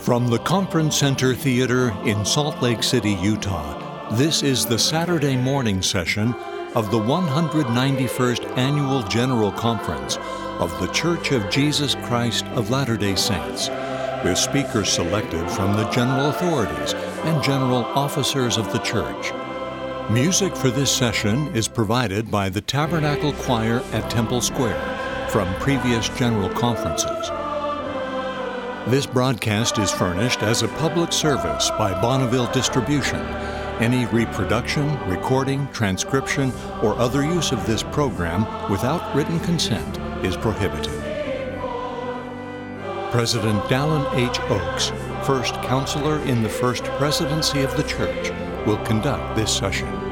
From the Conference Center Theater in Salt Lake City, Utah, this is the Saturday morning session of the 191st Annual General Conference of The Church of Jesus Christ of Latter-day Saints, with speakers selected from the general authorities and general officers of the church. Music for this session is provided by the Tabernacle Choir at Temple Square from previous general conferences. This broadcast is furnished as a public service by Bonneville Distribution. Any reproduction, recording, transcription, or other use of this program without written consent is prohibited. President Dallin H. Oaks, first counselor in the First Presidency of the Church, will conduct this session.